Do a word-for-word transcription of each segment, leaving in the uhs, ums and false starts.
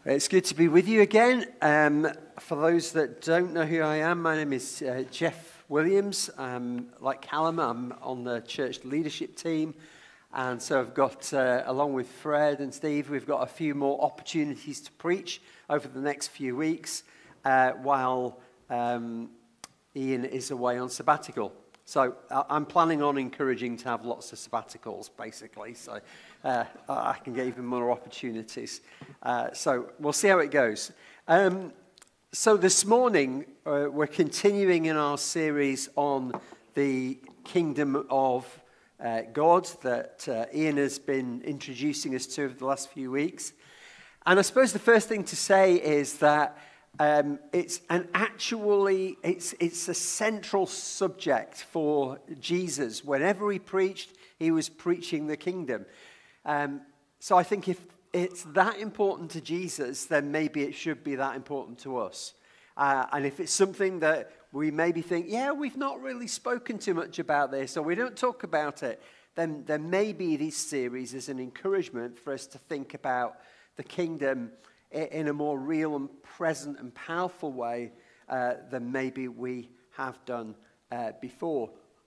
It's good to be with you again. Um, for those that don't know who I am, my name is uh, Jeff Williams. Um, like Callum, I'm on the church leadership team. And so I've got, uh, along with Fred and Steve, we've got a few more opportunities to preach over the next few weeks uh, while um, Ian is away on sabbatical. So uh, I'm planning on encouraging to have lots of sabbaticals, basically, so uh, I can get even more opportunities. Uh, so we'll see how it goes. Um, so this morning, uh, we're continuing in our series on the kingdom of uh, God that uh, Ian has been introducing us to over the last few weeks. And I suppose the first thing to say is that Um, it's an actually, it's, it's a central subject for Jesus. Whenever he preached, he was preaching the kingdom. Um, so I think if it's that important to Jesus, then maybe it should be that important to us. Uh, and if it's something that we maybe think, yeah, we've not really spoken too much about this, or we don't talk about it, then, then maybe this series is an encouragement for us to think about the kingdom in a more real and present and powerful way uh, than maybe we have done uh, before.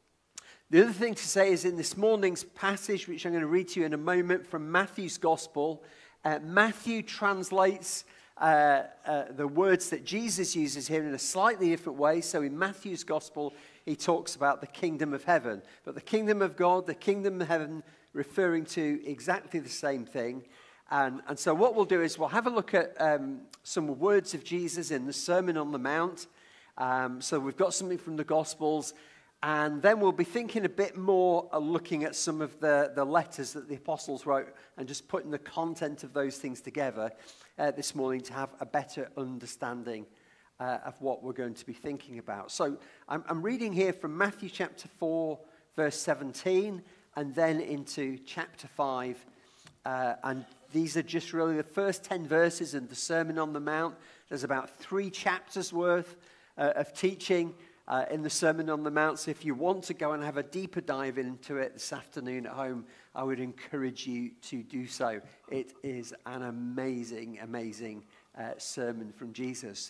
The other thing to say is in this morning's passage, which I'm going to read to you in a moment from Matthew's Gospel, uh, Matthew translates uh, uh, the words that Jesus uses here in a slightly different way. So in Matthew's Gospel, he talks about the kingdom of heaven. But the kingdom of God, the kingdom of heaven, referring to exactly the same thing. And, and so what we'll do is we'll have a look at um, some words of Jesus in the Sermon on the Mount. Um, so we've got something from the Gospels. And then we'll be thinking a bit more, uh, looking at some of the, the letters that the apostles wrote and just putting the content of those things together uh, this morning to have a better understanding uh, of what we're going to be thinking about. So I'm, I'm reading here from Matthew chapter four, verse seventeen, and then into chapter five. Uh, and these are just really the first ten verses in the Sermon on the Mount. There's about three chapters worth uh, of teaching uh, in the Sermon on the Mount. So if you want to go and have a deeper dive into it this afternoon at home, I would encourage you to do so. It is an amazing, amazing uh, sermon from Jesus.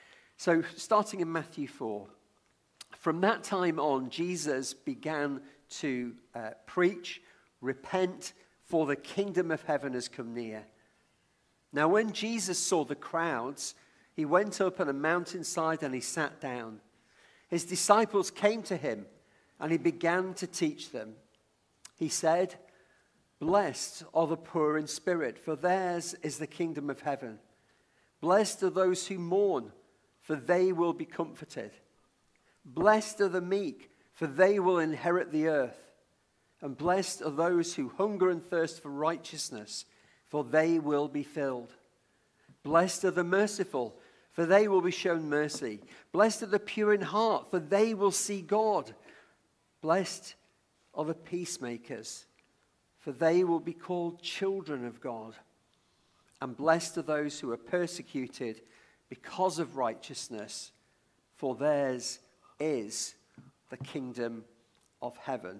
So starting in Matthew four. From that time on, Jesus began to uh, preach, repent, for the kingdom of heaven has come near. Now when Jesus saw the crowds, he went up on a mountainside and he sat down. His disciples came to him and he began to teach them. He said, "Blessed are the poor in spirit, for theirs is the kingdom of heaven. Blessed are those who mourn, for they will be comforted. Blessed are the meek, for they will inherit the earth. And blessed are those who hunger and thirst for righteousness, for they will be filled. Blessed are the merciful, for they will be shown mercy. Blessed are the pure in heart, for they will see God. Blessed are the peacemakers, for they will be called children of God. And blessed are those who are persecuted because of righteousness, for theirs is the kingdom of heaven."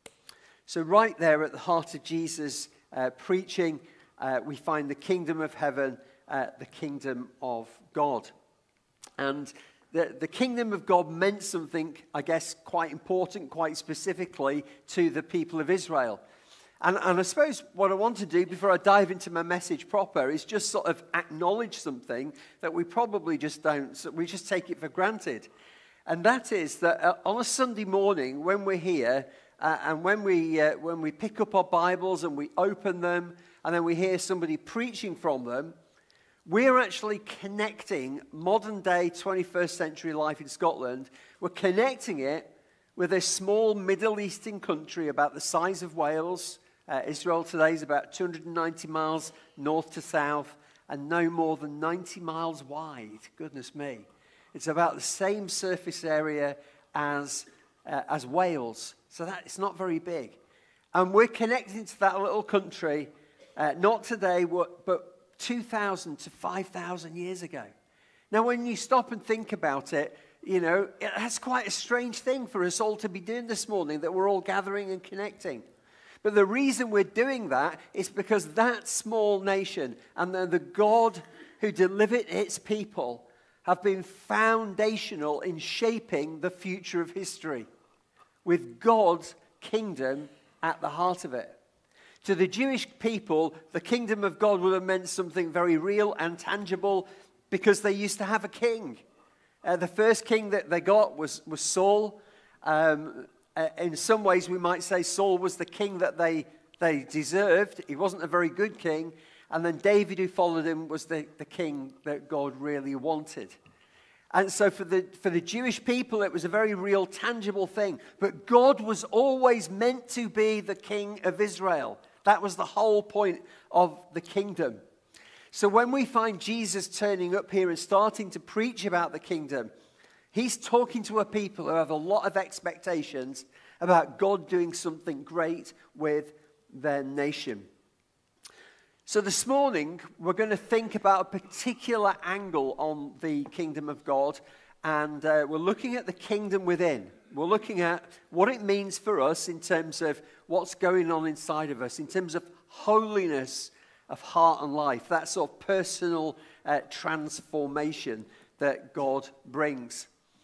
So right there at the heart of Jesus' uh, preaching, uh, we find the kingdom of heaven, uh, the kingdom of God. And the, the kingdom of God meant something, I guess, quite important, quite specifically to the people of Israel. And, and I suppose what I want to do before I dive into my message proper is just sort of acknowledge something that we probably just don't, so we just take it for granted. And that is that uh, on a Sunday morning when we're here, Uh, and when we uh, when we pick up our Bibles and we open them and then we hear somebody preaching from them, we're actually connecting modern day twenty-first century life in Scotland. We're connecting it with a small Middle Eastern country about the size of Wales. Uh, Israel today is about two hundred ninety miles north to south and no more than ninety miles wide. Goodness me. It's about the same surface area as, uh, as Wales. So that it's not very big. And we're connecting to that little country, uh, not today, but two thousand to five thousand years ago. Now, when you stop and think about it, you know, that's quite a strange thing for us all to be doing this morning, that we're all gathering and connecting. But the reason we're doing that is because that small nation and the, the God who delivered its people have been foundational in shaping the future of history, with God's kingdom at the heart of it. To the Jewish people, the kingdom of God would have meant something very real and tangible because they used to have a king. Uh, the first king that they got was, was Saul. Um, uh, in some ways, we might say Saul was the king that they, they deserved. He wasn't a very good king. And then David, who followed him, was the, the king that God really wanted. And so for the, for the Jewish people, it was a very real, tangible thing. But God was always meant to be the king of Israel. That was the whole point of the kingdom. So when we find Jesus turning up here and starting to preach about the kingdom, he's talking to a people who have a lot of expectations about God doing something great with their nation. So this morning, we're going to think about a particular angle on the kingdom of God, and uh, we're looking at the kingdom within. We're looking at what it means for us in terms of what's going on inside of us, in terms of holiness of heart and life, that sort of personal uh, transformation that God brings.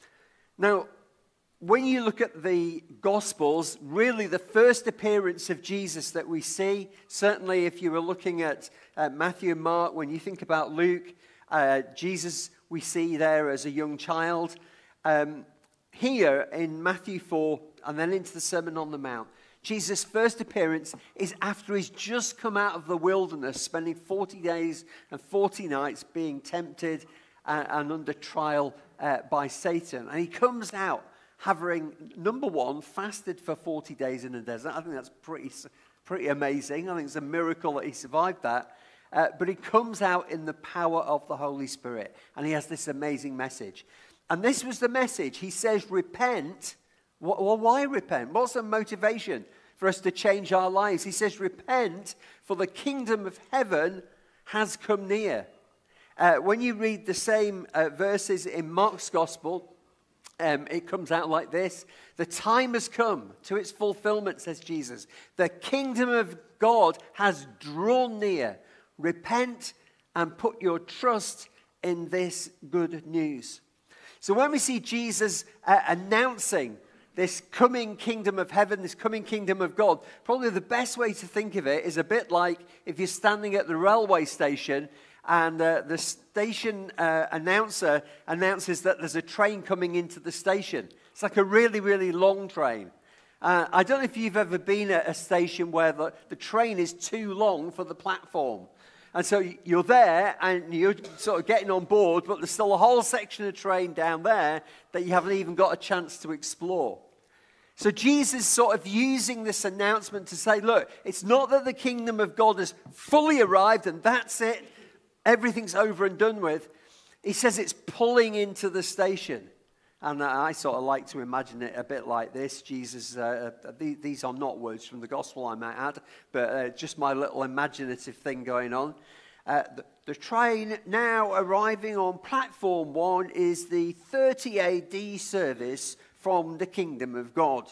Now, when you look at the Gospels, really the first appearance of Jesus that we see, certainly if you were looking at uh, Matthew and Mark, when you think about Luke, uh, Jesus we see there as a young child. Um, here in Matthew four, and then into the Sermon on the Mount, Jesus' first appearance is after he's just come out of the wilderness, spending forty days and forty nights being tempted and, and under trial uh, by Satan. And he comes out having, number one, fasted for forty days in the desert. I think that's pretty, pretty amazing. I think it's a miracle that he survived that. Uh, but he comes out in the power of the Holy Spirit, and he has this amazing message. And this was the message. He says, repent. Well, why repent? What's the motivation for us to change our lives? He says, repent, for the kingdom of heaven has come near. Uh, when you read the same uh, verses in Mark's Gospel, um, it comes out like this. The time has come to its fulfillment, says Jesus. The kingdom of God has drawn near. Repent and put your trust in this good news. So when we see Jesus uh, announcing this coming kingdom of heaven, this coming kingdom of God, probably the best way to think of it is a bit like if you're standing at the railway station and uh, the station uh, announcer announces that there's a train coming into the station. It's like a really, really long train. Uh, I don't know if you've ever been at a station where the, the train is too long for the platform. And so you're there and you're sort of getting on board, but there's still a whole section of train down there that you haven't even got a chance to explore. So Jesus is sort of using this announcement to say, look, it's not that the kingdom of God has fully arrived and that's it, everything's over and done with. He says it's pulling into the station. And I sort of like to imagine it a bit like this. Jesus, uh, these are not words from the gospel, I might add, but uh, just my little imaginative thing going on. Uh, the, the train now arriving on platform one is the thirty A D service from the kingdom of God.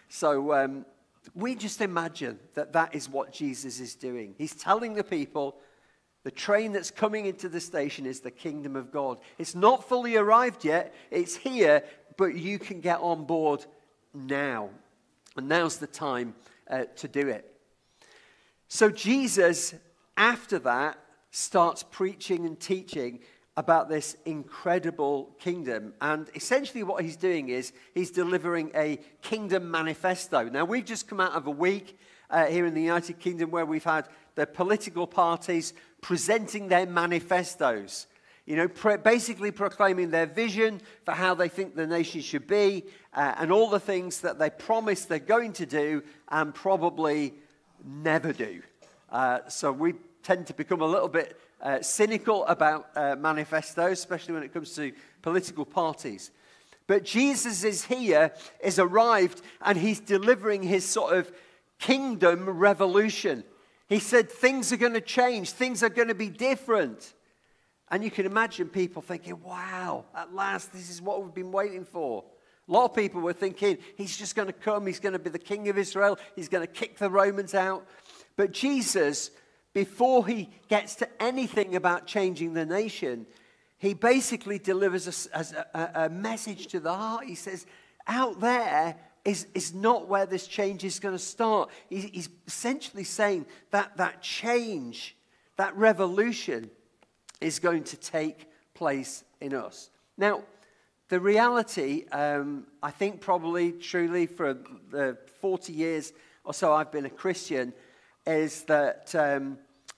So um, we just imagine that that is what Jesus is doing. He's telling the people, the train that's coming into the station is the kingdom of God. It's not fully arrived yet. It's here, but you can get on board now. And now's the time uh, to do it. So Jesus, after that, starts preaching and teaching about this incredible kingdom. And essentially what he's doing is he's delivering a kingdom manifesto. Now, we've just come out of a week uh, here in the United Kingdom where we've had the political parties presenting their manifestos, you know, pre- basically proclaiming their vision for how they think the nation should be uh, and all the things that they promise they're going to do and probably never do. Uh, so we tend to become a little bit uh, cynical about uh, manifestos, especially when it comes to political parties. But Jesus is here, is arrived, and he's delivering his sort of kingdom revolution. He said things are going to change. Things are going to be different. And you can imagine people thinking, wow, at last, this is what we've been waiting for. A lot of people were thinking, he's just going to come. He's going to be the king of Israel. He's going to kick the Romans out. But Jesus before he gets to anything about changing the nation, he basically delivers a, a, a message to the heart. He says, out there is, is not where this change is going to start. He's, he's essentially saying that that change, that revolution is going to take place in us. Now, the reality, um, I think probably truly for the forty years or so I've been a Christian, is that um,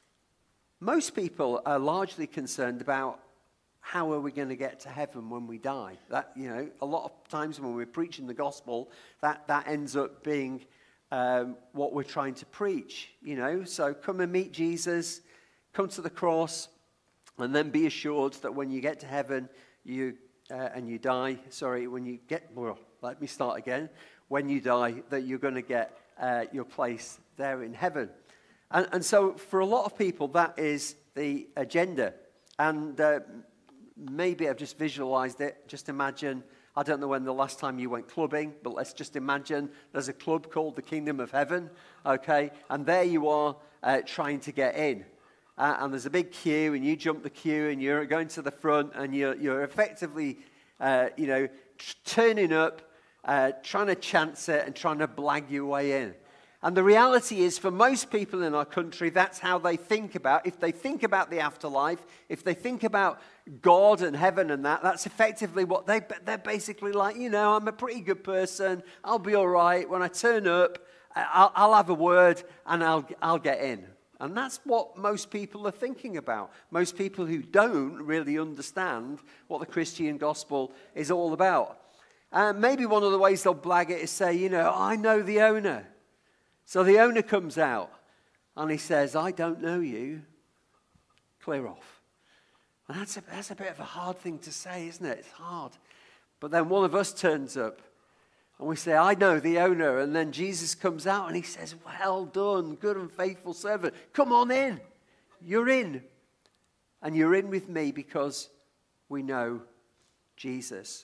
most people are largely concerned about how are we going to get to heaven when we die. That, you know, a lot of times when we're preaching the gospel, that, that ends up being um, what we're trying to preach, you know. So come and meet Jesus, come to the cross, and then be assured that when you get to heaven, you uh, and you die, sorry, when you get, well, let me start again. When you die, that you're going to get uh, your place there in heaven. And, and so for a lot of people, that is the agenda. And uh, maybe I've just visualized it. Just imagine, I don't know when the last time you went clubbing, but let's just imagine there's a club called the Kingdom of Heaven, okay? And there you are uh, trying to get in. Uh, and there's a big queue, and you jump the queue, and you're going to the front, and you're, you're effectively, uh, you know, t- turning up, uh, trying to chance it, and trying to blag your way in. And the reality is, for most people in our country, that's how they think about. If they think about the afterlife, if they think about God and heaven and that, that's effectively what they, they're basically like, you know, I'm a pretty good person. I'll be all right. When I turn up, I'll, I'll have a word, and I'll, I'll get in. And that's what most people are thinking about. Most people who don't really understand what the Christian gospel is all about. And maybe one of the ways they'll blag it is say, you know, I know the owner. So the owner comes out and he says, I don't know you. Clear off. And that's a, that's a bit of a hard thing to say, isn't it? It's hard. But then one of us turns up and we say, I know the owner. And then Jesus comes out and he says, well done, good and faithful servant. Come on in. You're in. And you're in with me because we know Jesus.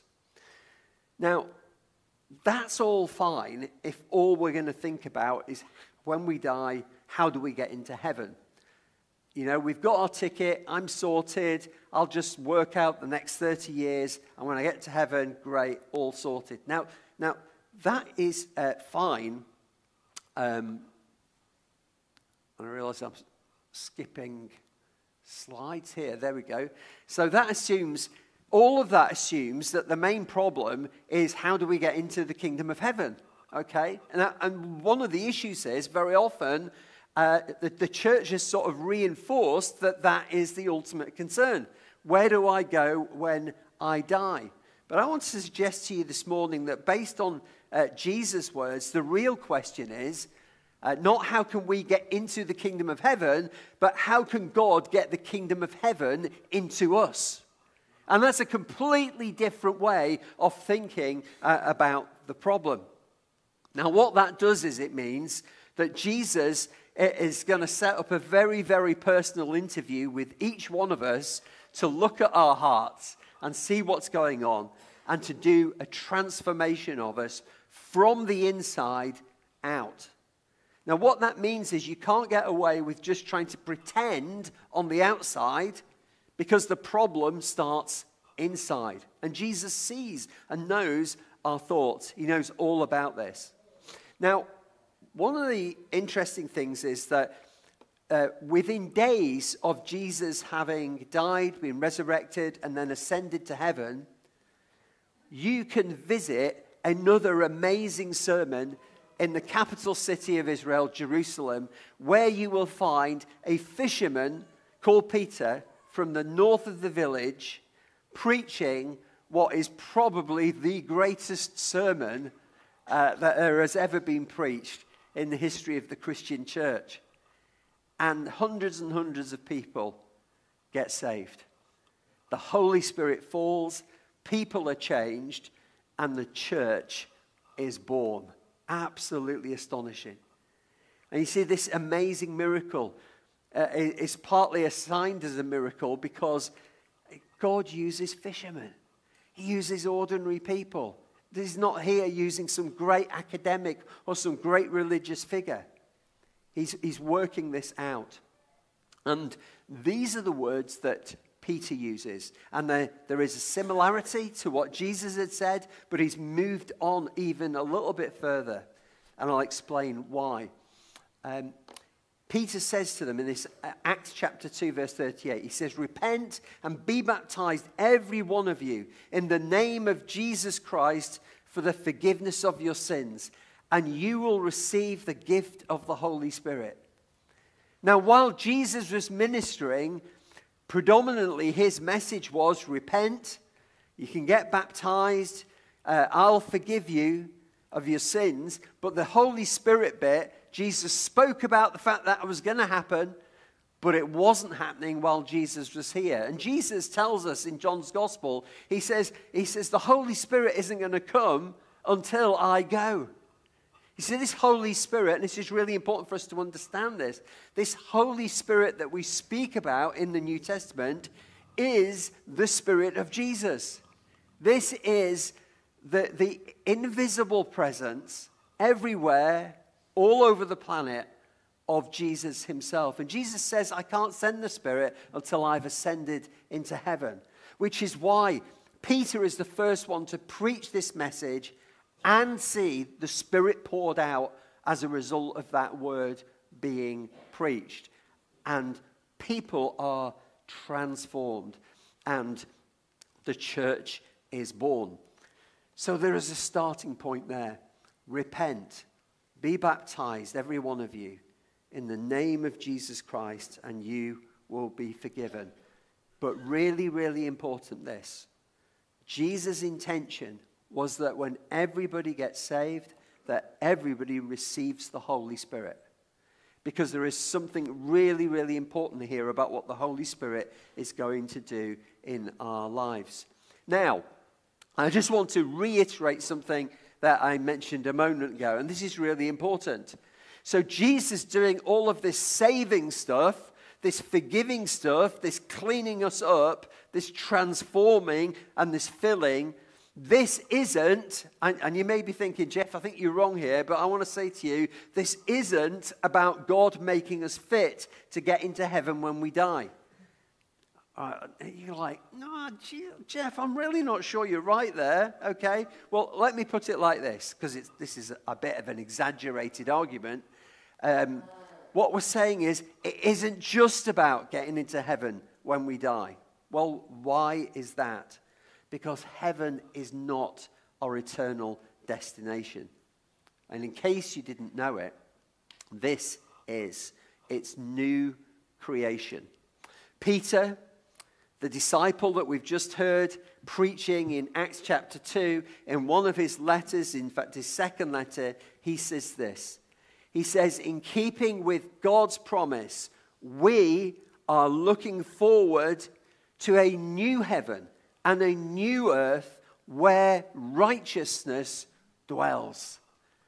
Now, that's all fine if all we're going to think about is when we die, how do we get into heaven? You know, we've got our ticket, I'm sorted, I'll just work out the next thirty years, and when I get to heaven, great, all sorted. Now, now that is uh, fine. Um, and I realize I'm skipping slides here. There we go. So that assumes... All of that assumes that the main problem is how do we get into the kingdom of heaven, okay? And, that, and one of the issues is very often uh, the, the church has sort of reinforced that that is the ultimate concern. Where do I go when I die? But I want to suggest to you this morning that based on uh, Jesus' words, the real question is uh, not how can we get into the kingdom of heaven, but how can God get the kingdom of heaven into us? And that's a completely different way of thinking uh, about the problem. Now, what that does is it means that Jesus is going to set up a very, very personal interview with each one of us to look at our hearts and see what's going on and to do a transformation of us from the inside out. Now, what that means is you can't get away with just trying to pretend on the outside, because the problem starts inside. And Jesus sees and knows our thoughts. He knows all about this. Now, one of the interesting things is that uh, within days of Jesus having died, been resurrected, and then ascended to heaven, you can visit another amazing sermon in the capital city of Israel, Jerusalem, where you will find a fisherman called Peter from the north of the village, preaching what is probably the greatest sermon uh, that there has ever been preached in the history of the Christian church. And hundreds and hundreds of people get saved. The Holy Spirit falls, people are changed, and the church is born. Absolutely astonishing. And you see, this amazing miracle Uh, is partly assigned as a miracle because God uses fishermen. He uses ordinary people. He's not here using some great academic or some great religious figure. He's, he's working this out. And these are the words that Peter uses. And there, there is a similarity to what Jesus had said, but he's moved on even a little bit further. And I'll explain why. Um, Peter says to them in this Acts chapter two, verse thirty-eight, he says, "Repent and be baptized, every one of you, in the name of Jesus Christ for the forgiveness of your sins, and you will receive the gift of the Holy Spirit." Now, while Jesus was ministering, predominantly his message was, repent, you can get baptized, uh, I'll forgive you of your sins. But the Holy Spirit bit, Jesus spoke about the fact that it was going to happen, but it wasn't happening while Jesus was here. And Jesus tells us in John's Gospel, he says, he says the Holy Spirit isn't going to come until I go. You see, this Holy Spirit, and this is really important for us to understand this, this Holy Spirit that we speak about in the New Testament is the Spirit of Jesus. This is the, the invisible presence everywhere, all over the planet, of Jesus himself. And Jesus says, I can't send the Spirit until I've ascended into heaven, which is why Peter is the first one to preach this message and see the Spirit poured out as a result of that word being preached. And people are transformed, and the church is born. So there is a starting point there. Repent, be baptized, every one of you, in the name of Jesus Christ, and you will be forgiven. But really, really important this. Jesus' intention was that when everybody gets saved, that everybody receives the Holy Spirit. Because there is something really, really important here about what the Holy Spirit is going to do in our lives. Now, I just want to reiterate something that I mentioned a moment ago, and this is really important. So Jesus doing all of this saving stuff, this forgiving stuff, this cleaning us up, this transforming and this filling, this isn't, and, and you may be thinking, Jeff, I think you're wrong here, but I want to say to you, this isn't about God making us fit to get into heaven when we die. Uh, you're like, no, Jeff, I'm really not sure you're right there, okay? Well, let me put it like this, because this is a bit of an exaggerated argument. Um, what we're saying is, it isn't just about getting into heaven when we die. Well, why is that? Because heaven is not our eternal destination. And in case you didn't know it, this is its new creation. Peter, the disciple that we've just heard preaching in Acts chapter two, in one of his letters, in fact his second letter, he says this. He says, in keeping with God's promise, we are looking forward to a new heaven and a new earth where righteousness dwells.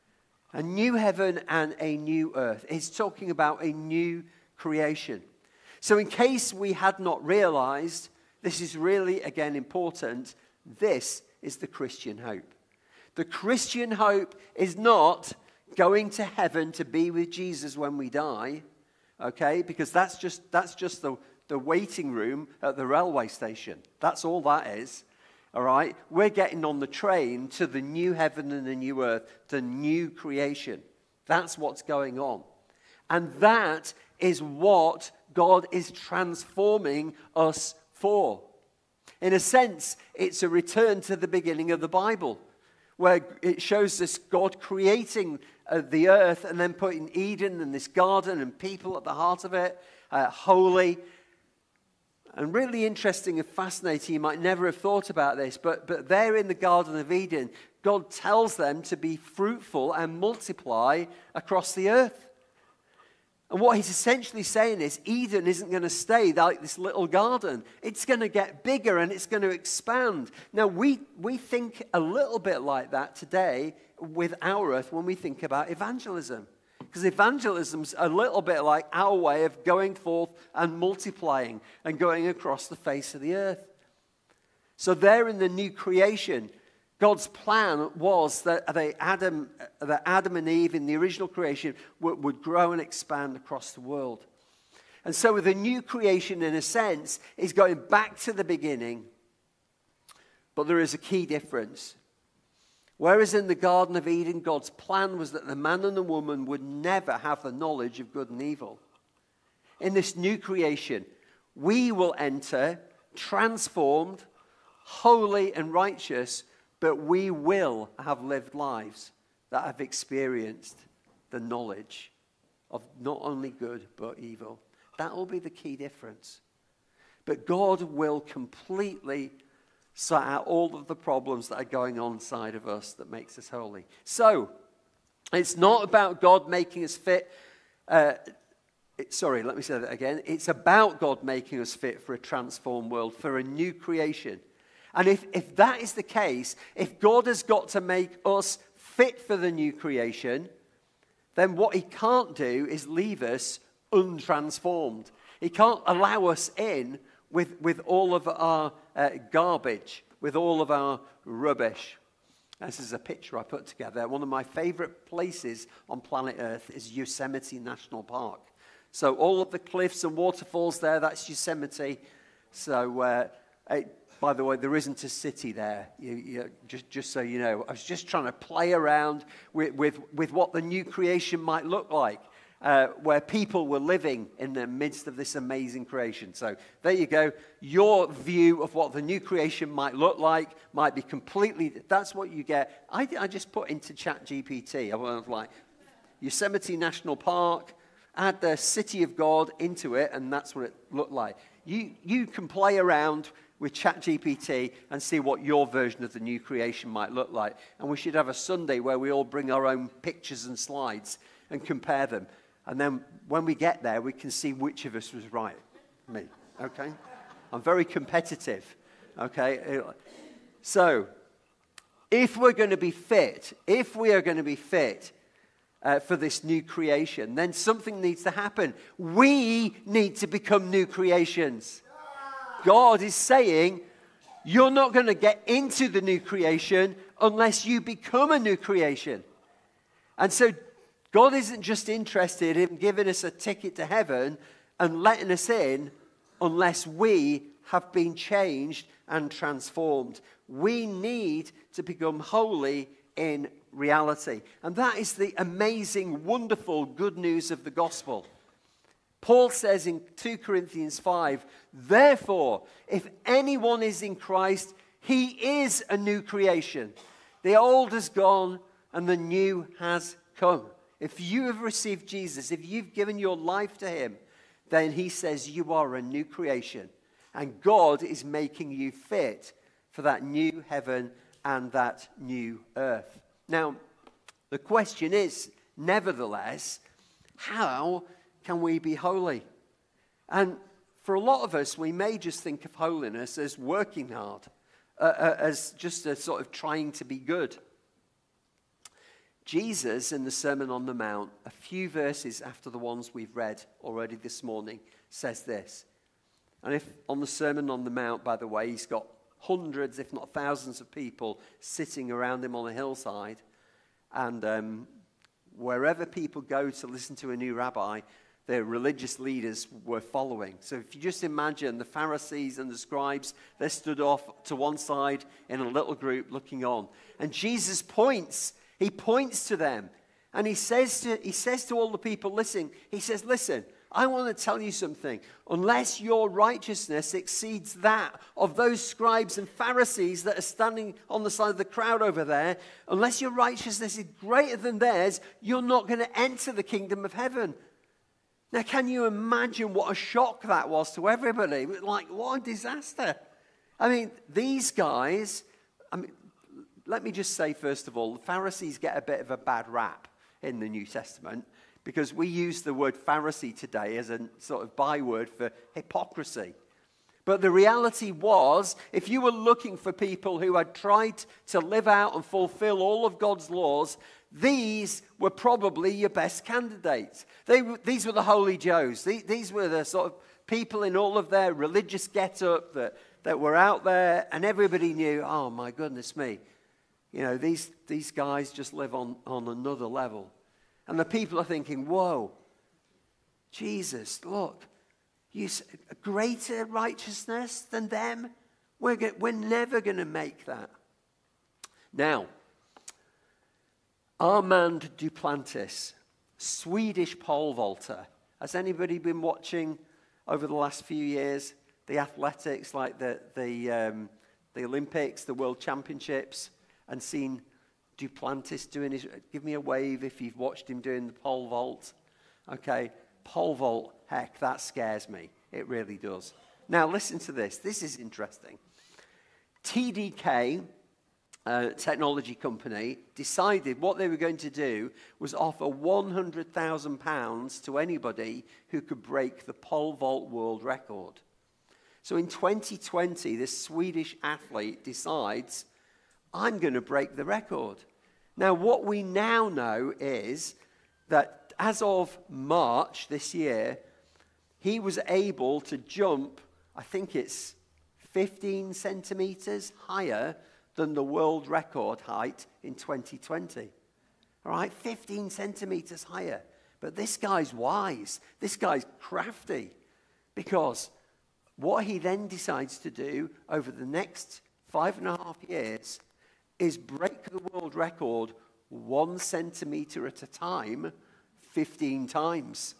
A new heaven and a new earth. It's talking about a new creation. So in case we had not realized, this is really, again, important, this is the Christian hope. The Christian hope is not going to heaven to be with Jesus when we die, okay? Because that's just, that's just the... the waiting room at the railway station. That's all that is, all right? We're getting on the train to the new heaven and the new earth, the new creation. That's what's going on. And that is what God is transforming us for. In a sense, it's a return to the beginning of the Bible, where it shows us God creating uh, the earth and then putting Eden and this garden and people at the heart of it, uh, holy. And really interesting and fascinating, you might never have thought about this, but, but there in the Garden of Eden, God tells them to be fruitful and multiply across the earth. And what he's essentially saying is Eden isn't going to stay like this little garden. It's going to get bigger and it's going to expand. Now, we, we think a little bit like that today with our earth when we think about evangelism. Because evangelism's a little bit like our way of going forth and multiplying and going across the face of the earth. So there in the new creation, God's plan was that they Adam, that Adam and Eve in the original creation would, would grow and expand across the world. And so with a new creation, in a sense, is going back to the beginning. But there is a key difference. Whereas in the Garden of Eden, God's plan was that the man and the woman would never have the knowledge of good and evil. In this new creation, we will enter transformed, holy and righteous, but we will have lived lives that have experienced the knowledge of not only good but evil. That will be the key difference. But God will completely sort out all of the problems that are going on inside of us that makes us holy. So, it's not about God making us fit. Uh, it, sorry, let me say that again. It's about God making us fit for a transformed world, for a new creation. And if, if that is the case, if God has got to make us fit for the new creation, then what he can't do is leave us untransformed. He can't allow us in with, with all of our uh, garbage, with all of our rubbish. This is a picture I put together. One of my favorite places on planet Earth is Yosemite National Park. So all of the cliffs and waterfalls there, that's Yosemite. So, uh, it, by the way, there isn't a city there, you, you, just, just so you know. I was just trying to play around with, with, with what the new creation might look like. Uh, where people were living in the midst of this amazing creation. So there you go. Your view of what the new creation might look like might be completely, that's what you get. I, I just put into ChatGPT, I was like, Yosemite National Park, add the city of God into it, and that's what it looked like. You, you can play around with ChatGPT and see what your version of the new creation might look like. And we should have a Sunday where we all bring our own pictures and slides and compare them. And then when we get there, we can see which of us was right. Me, okay? I'm very competitive, okay? So, if we're going to be fit, if we are going to be fit uh, for this new creation, then something needs to happen. We need to become new creations. God is saying, you're not going to get into the new creation unless you become a new creation. And so, God isn't just interested in giving us a ticket to heaven and letting us in unless we have been changed and transformed. We need to become holy in reality. And that is the amazing, wonderful good news of the gospel. Paul says in two Corinthians five, therefore, if anyone is in Christ, he is a new creation. The old has gone and the new has come. If you have received Jesus, if you've given your life to him, then he says you are a new creation. And God is making you fit for that new heaven and that new earth. Now, the question is, nevertheless, how can we be holy? And for a lot of us, we may just think of holiness as working hard, uh, uh, as just a sort of trying to be good. Jesus, in the Sermon on the Mount, a few verses after the ones we've read already this morning, says this. And if on the Sermon on the Mount, by the way, he's got hundreds, if not thousands of people sitting around him on a hillside. And um, wherever people go to listen to a new rabbi, their religious leaders were following. So if you just imagine the Pharisees and the scribes, they stood off to one side in a little group looking on. And Jesus points He points to them and he says to, he says to all the people, listen, he says, listen, I want to tell you something. Unless your righteousness exceeds that of those scribes and Pharisees that are standing on the side of the crowd over there, unless your righteousness is greater than theirs, you're not going to enter the kingdom of heaven. Now, can you imagine what a shock that was to everybody? Like, what a disaster. I mean, these guys, I mean, let me just say, first of all, the Pharisees get a bit of a bad rap in the New Testament because we use the word Pharisee today as a sort of byword for hypocrisy. But the reality was, if you were looking for people who had tried to live out and fulfill all of God's laws, these were probably your best candidates. They, these were the holy Joes. These, these were the sort of people in all of their religious get-up that, that were out there, and everybody knew, oh my goodness me, you know, these, these guys just live on, on another level. And the people are thinking, whoa, Jesus, look, You s- greater righteousness than them? We're, go- we're never going to make that. Now, Armand Duplantis, Swedish pole vaulter. Has anybody been watching over the last few years the athletics, like the, the, um, the Olympics, the World Championships, and seen Duplantis doing his... Give me a wave if you've watched him doing the pole vault. Okay, pole vault, heck, that scares me. It really does. Now, listen to this. This is interesting. T D K, uh, technology company, decided what they were going to do was offer one hundred thousand pounds to anybody who could break the pole vault world record. So in twenty twenty, this Swedish athlete decides, I'm going to break the record. Now, what we now know is that as of March this year, he was able to jump, I think it's fifteen centimeters higher than the world record height in twenty twenty. All right, fifteen centimeters higher. But this guy's wise. This guy's crafty. Because what he then decides to do over the next five and a half years is break the world record one centimeter at a time, fifteen times.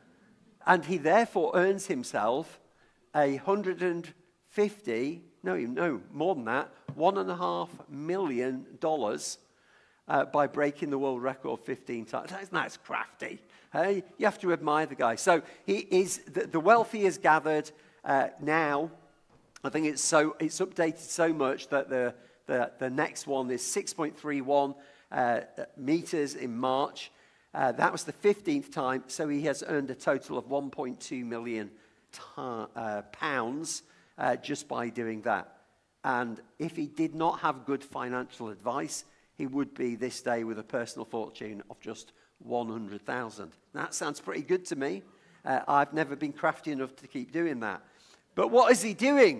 And he therefore earns himself a hundred and fifty, no, no, more than that, one and a half million dollars uh, by breaking the world record fifteen times. That's, that's crafty. Hey, you have to admire the guy. So he is the, the wealth he has gathered uh, now. I think it's so it's updated so much that the the, the next one is six point three one uh, meters in March. Uh, that was the fifteenth time. So he has earned a total of one point two million ta- uh, pounds. Uh, just by doing that. And if he did not have good financial advice, he would be this day with a personal fortune of just one hundred thousand. That sounds pretty good to me. Uh, I've never been crafty enough to keep doing that. But what is he doing?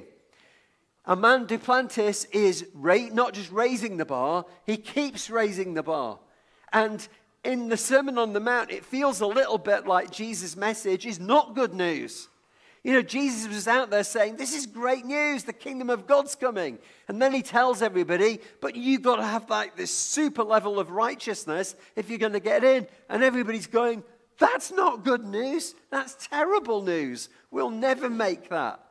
Armand Duplantis is ra- not just raising the bar, he keeps raising the bar. And in the Sermon on the Mount, it feels a little bit like Jesus' message is not good news. You know, Jesus was out there saying, this is great news, the kingdom of God's coming. And then he tells everybody, but you've got to have like this super level of righteousness if you're going to get in. And everybody's going, that's not good news. That's terrible news. We'll never make that.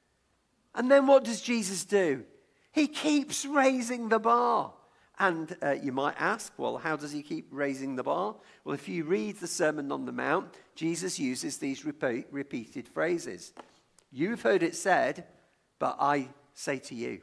And then what does Jesus do? He keeps raising the bar. And uh, you might ask, well, how does he keep raising the bar? Well, if you read the Sermon on the Mount, Jesus uses these repeat, repeated phrases. You've heard it said, but I say to you.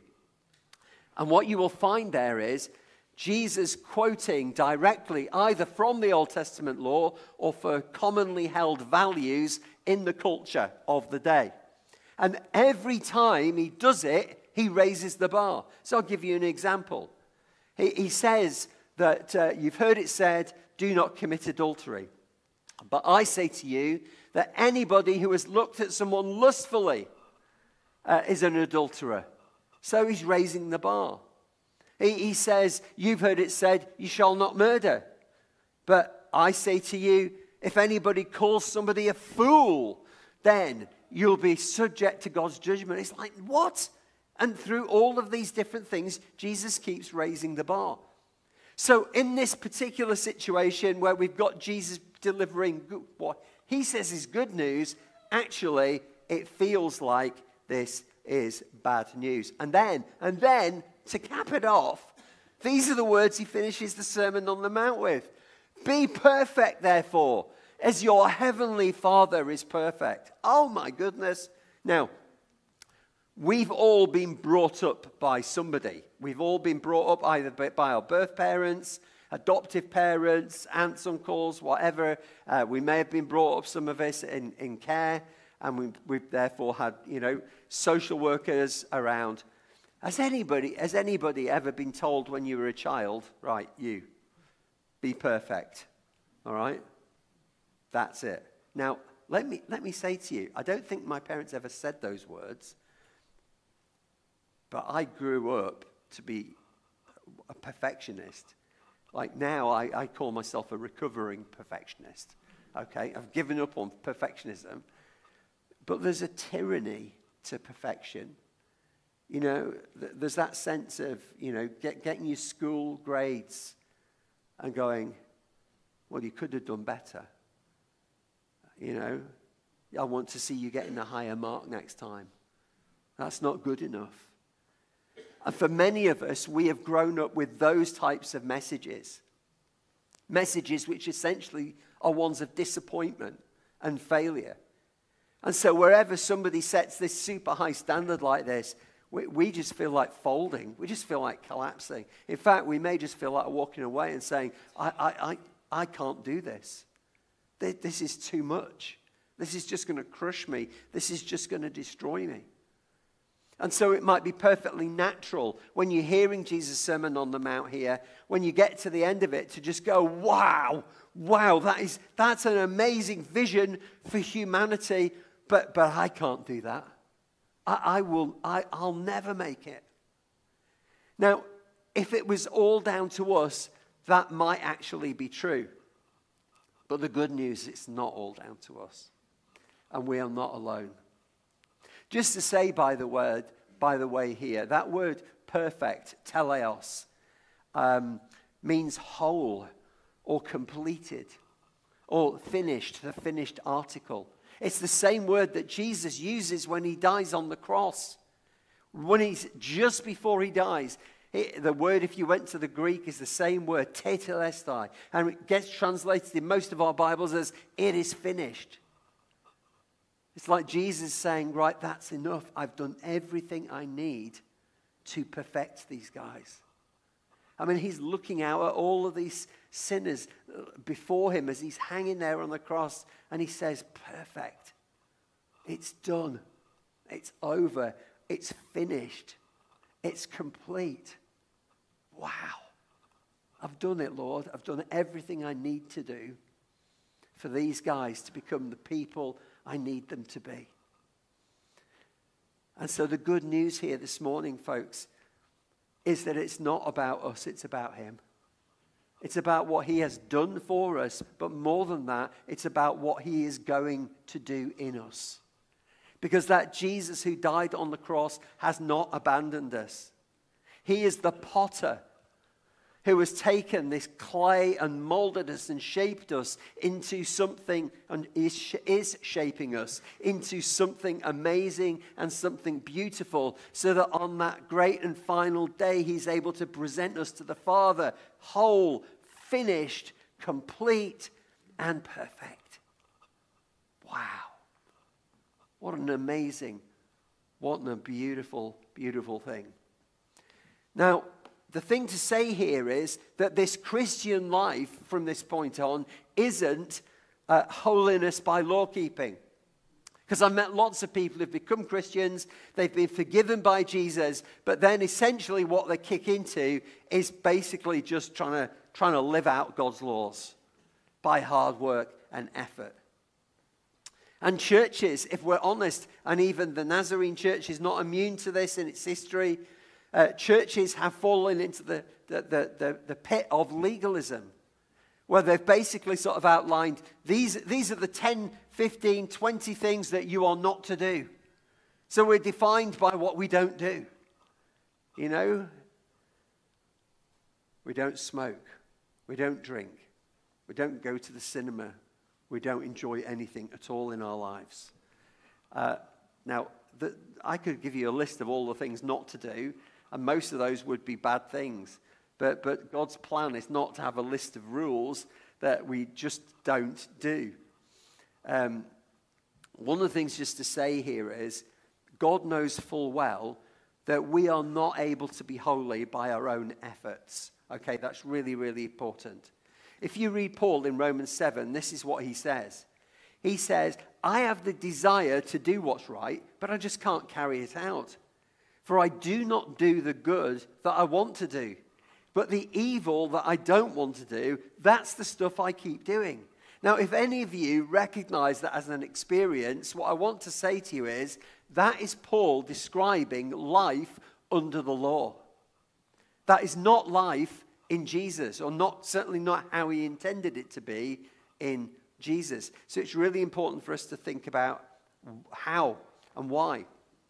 And what you will find there is Jesus quoting directly either from the Old Testament law or for commonly held values in the culture of the day. And every time he does it, he raises the bar. So I'll give you an example. He, he says that uh, you've heard it said, do not commit adultery. But I say to you that anybody who has looked at someone lustfully uh, is an adulterer. So he's raising the bar. He, he says, you've heard it said, you shall not murder. But I say to you, if anybody calls somebody a fool, then you'll be subject to God's judgment. It's like, what? And through all of these different things, Jesus keeps raising the bar. So in this particular situation where we've got Jesus delivering what he says is good news, actually it feels like this is bad news. And then, and then to cap it off, these are the words he finishes the Sermon on the Mount with. Be perfect, therefore, as your heavenly Father is perfect. Oh my goodness. Now, we've all been brought up by somebody. We've all been brought up either by our birth parents, adoptive parents, aunts, uncles, whatever. Uh, we may have been brought up, some of us, in, in care, and we, we've therefore had, you know, social workers around. Has anybody, has anybody ever been told when you were a child, right, you, be perfect, all right? That's it. Now, let me, let me say to you, I don't think my parents ever said those words, but I grew up to be a perfectionist. Like now, I, I call myself a recovering perfectionist. Okay, I've given up on perfectionism. But there's a tyranny to perfection. You know, th- there's that sense of, you know, get, getting your school grades and going, well, you could have done better. You know, I want to see you getting a higher mark next time. That's not good enough. And for many of us, we have grown up with those types of messages. Messages which essentially are ones of disappointment and failure. And so wherever somebody sets this super high standard like this, we, we just feel like folding. We just feel like collapsing. In fact, we may just feel like walking away and saying, I, I, I, I can't do this. This is too much. This is just going to crush me. This is just going to destroy me. And so it might be perfectly natural when you're hearing Jesus' Sermon on the Mount here, when you get to the end of it, to just go, wow, wow, that is, that's an amazing vision for humanity, but, but I can't do that. I, I will, I, I'll never make it. Now, if it was all down to us, that might actually be true. But the good news, it's not all down to us. And we are not alone. Just to say, by the word, by the way here, that word perfect, teleos, um, means whole or completed or finished, the finished article. It's the same word that Jesus uses when he dies on the cross. When he's just before he dies, it, the word, if you went to the Greek, is the same word, tetelestai, and it gets translated in most of our Bibles as it is finished. It's like Jesus saying, right, that's enough. I've done everything I need to perfect these guys. I mean, he's looking out at all of these sinners before him as he's hanging there on the cross, and he says, perfect. It's done. It's over. It's finished. It's complete. Wow. I've done it, Lord. I've done everything I need to do for these guys to become the people I need them to be. And so the good news here this morning, folks, is that it's not about us, it's about him. It's about what he has done for us, but more than that, it's about what he is going to do in us. Because that Jesus who died on the cross has not abandoned us. He is the potter who has taken this clay and molded us and shaped us into something, and is, is shaping us into something amazing and something beautiful, so that on that great and final day, he's able to present us to the Father, whole, finished, complete, and perfect. Wow. What an amazing, what a beautiful, beautiful thing. Now, the thing to say here is that this Christian life from this point on isn't uh, holiness by law keeping. Because I've met lots of people who've become Christians, they've been forgiven by Jesus, but then essentially what they kick into is basically just trying to, trying to live out God's laws by hard work and effort. And churches, if we're honest, and even the Nazarene church is not immune to this in its history, Uh, churches have fallen into the, the, the, the, the pit of legalism, where they've basically sort of outlined, these, these are the ten, fifteen, twenty things that you are not to do. So we're defined by what we don't do. You know, we don't smoke, we don't drink, we don't go to the cinema, we don't enjoy anything at all in our lives. Uh, now, the, I could give you a list of all the things not to do, and most of those would be bad things. But, but God's plan is not to have a list of rules that we just don't do. Um, one of the things just to say here is, God knows full well that we are not able to be holy by our own efforts. Okay, that's really, really important. If you read Paul in Romans seven, this is what he says. He says, I have the desire to do what's right, but I just can't carry it out. For I do not do the good that I want to do, but the evil that I don't want to do, that's the stuff I keep doing. Now, if any of you recognize that as an experience, what I want to say to you is, that is Paul describing life under the law. That is not life in Jesus, or not certainly not how he intended it to be in Jesus. So it's really important for us to think about How and why?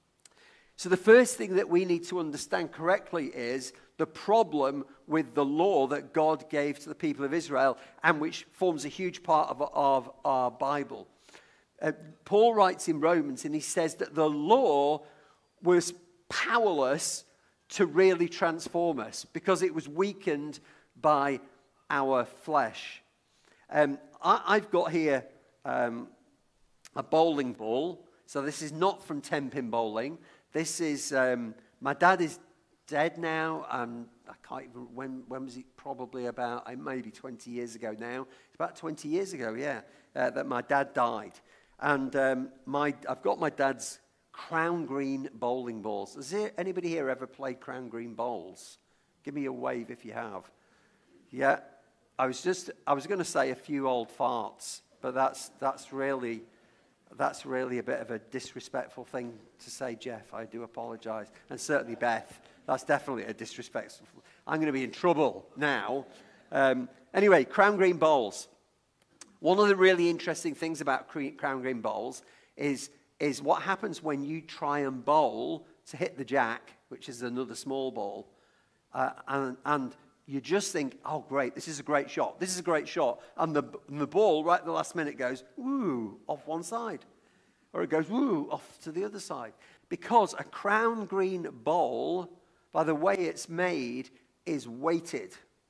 So the first thing that we need to understand correctly is the problem with the law that God gave to the people of Israel, and which forms a huge part of, of our Bible. Uh, Paul writes in Romans, and he says that the law was powerless to really transform us because it was weakened by our flesh. Um, I, I've got here um, a bowling ball. So this is not from ten-pin bowling. This is, um, my dad is dead now. Um, I can't even, when, when was it? Probably about, uh, maybe twenty years ago now. It's about twenty years ago, yeah, uh, that my dad died. And um, my, I've got my dad's Crown Green bowling balls. Has there, anybody here ever played Crown Green bowls? Give me a wave if you have. Yeah, I was just, I was going to say a few old farts, but that's, that's really... That's really a bit of a disrespectful thing to say, Jeff. I do apologize. And certainly Beth. That's definitely a disrespectful. I'm going to be in trouble now. Um, anyway, Crown Green bowls. One of the really interesting things about Crown Green bowls is, is what happens when you try and bowl to hit the jack, which is another small ball, uh, and, and you just think, oh, great, this is a great shot. This is a great shot. And the, and the ball, right at the last minute, goes, woo, off one side. Or it goes, woo, off to the other side. Because a Crown Green bowl, by the way it's made, is weighted.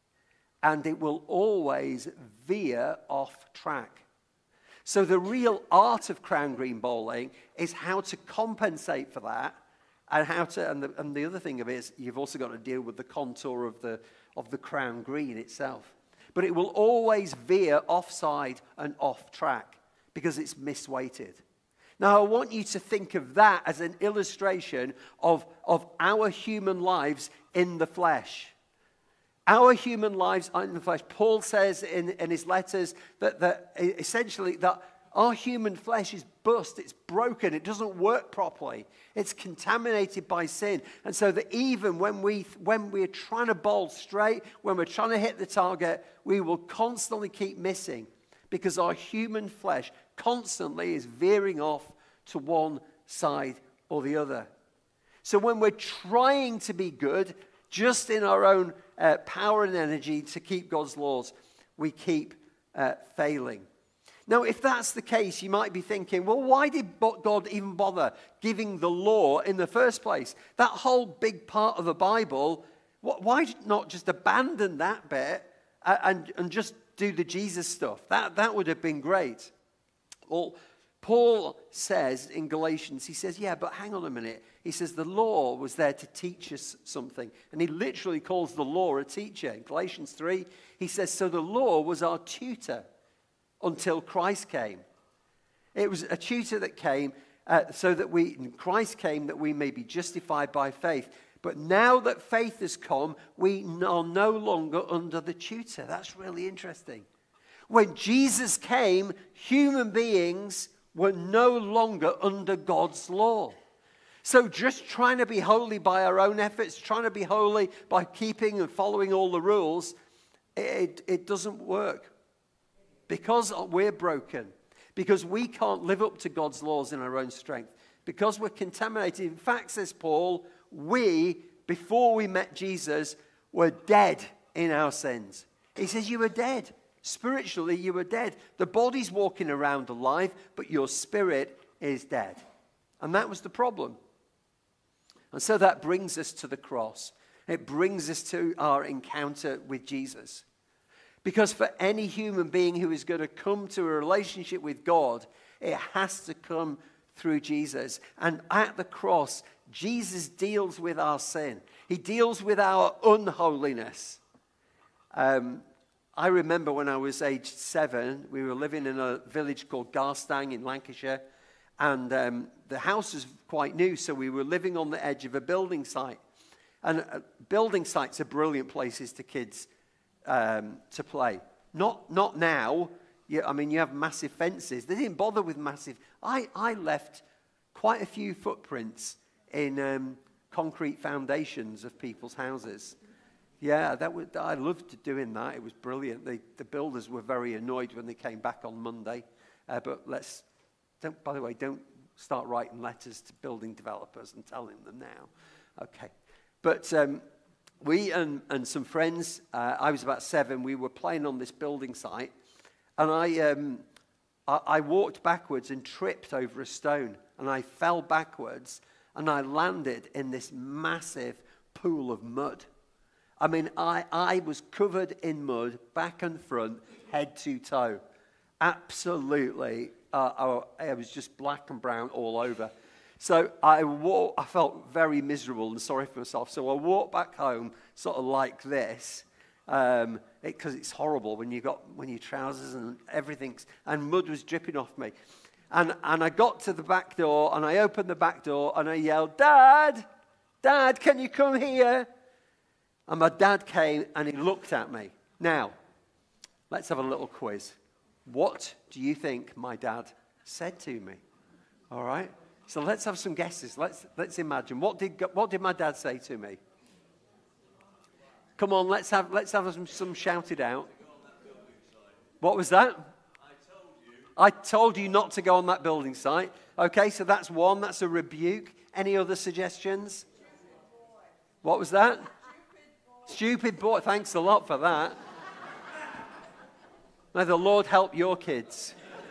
And it will always veer off track. So the real art of Crown Green bowling is how to compensate for that. And how to, and the, and the other thing of it is, you've also got to deal with the contour of the, of the Crown Green itself. But it will always veer offside and off track because it's misweighted. Now, I want you to think of that as an illustration of, of our human lives in the flesh. Our human lives are in the flesh. Paul says in, in his letters that, that essentially that our human flesh is bust, it's broken, it doesn't work properly. It's contaminated by sin. And so that even when, we, when we're trying to bowl straight, when we're trying to hit the target, we will constantly keep missing because our human flesh constantly is veering off to one side or the other. So when we're trying to be good, just in our own uh, power and energy to keep God's laws, we keep uh, failing. Now, if that's the case, you might be thinking, well, why did God even bother giving the law in the first place? That whole big part of the Bible, why not just abandon that bit and, and just do the Jesus stuff? That, that would have been great. Well, Paul says in Galatians, he says, yeah, but hang on a minute. He says the law was there to teach us something. And he literally calls the law a teacher. In Galatians three, he says, so the law was our tutor until Christ came. It was a tutor that came uh, so that we, Christ came that we may be justified by faith. But now that faith has come, we are no longer under the tutor. That's really interesting. When Jesus came, human beings were no longer under God's law. So just trying to be holy by our own efforts, trying to be holy by keeping and following all the rules, it, it doesn't work. Because we're broken, because we can't live up to God's laws in our own strength, because we're contaminated. In fact, says Paul, we, before we met Jesus, were dead in our sins. He says you were dead. Spiritually, you were dead. The body's walking around alive, but your spirit is dead. And that was the problem. And so that brings us to the cross. It brings us to our encounter with Jesus. Because for any human being who is going to come to a relationship with God, it has to come through Jesus. And at the cross, Jesus deals with our sin. He deals with our unholiness. Um, I remember when I was age seven, we were living in a village called Garstang in Lancashire. And um, the house was quite new, so we were living on the edge of a building site. And uh, building sites are brilliant places to kids Um, to play. Not not now. You, I mean, you have massive fences. They didn't bother with massive. I, I left quite a few footprints in um, concrete foundations of people's houses. Yeah, that was, I loved doing that. It was brilliant. The, the builders were very annoyed when they came back on Monday. Uh, but let's, don't, by the way, don't start writing letters to building developers and telling them now. Okay. But um, we and, and some friends, uh, I was about seven, we were playing on this building site, and I, um, I, I walked backwards and tripped over a stone, and I fell backwards, and I landed in this massive pool of mud. I mean, I, I was covered in mud, back and front, head to toe. Absolutely, uh, I, I was just black and brown all over. So I walk, I felt very miserable and sorry for myself. So I walked back home, sort of like this, um, because it, it's horrible when you got when your trousers and everything's and mud was dripping off me. And and I got to the back door and I opened the back door and I yelled, "Dad, Dad, can you come here?" And my dad came and he looked at me. Now, let's have a little quiz. What do you think my dad said to me? All right? So let's have some guesses. Let's let's imagine. What did what did my dad say to me? Come on, let's have let's have some, some shouted out. What was that? I told you. I told you not to go on that building site. Okay, so that's one. That's a rebuke. Any other suggestions? What was that? Stupid boy. Thanks a lot for that. May the Lord help your kids.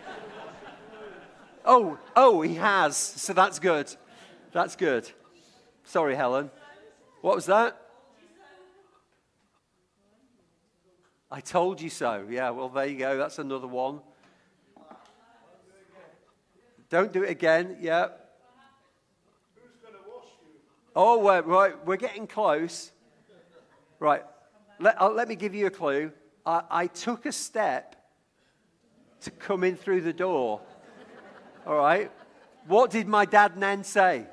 Oh, oh, he has. So that's good. That's good. Sorry, Helen. What was that? I told you so. Yeah, well, there you go. That's another one. Don't do it again. Yeah. Who's going to wash you? Oh, uh, right. We're getting close. Right. Let, uh, let me give you a clue. I, I took a step to come in through the door. All right. What did my dad then say?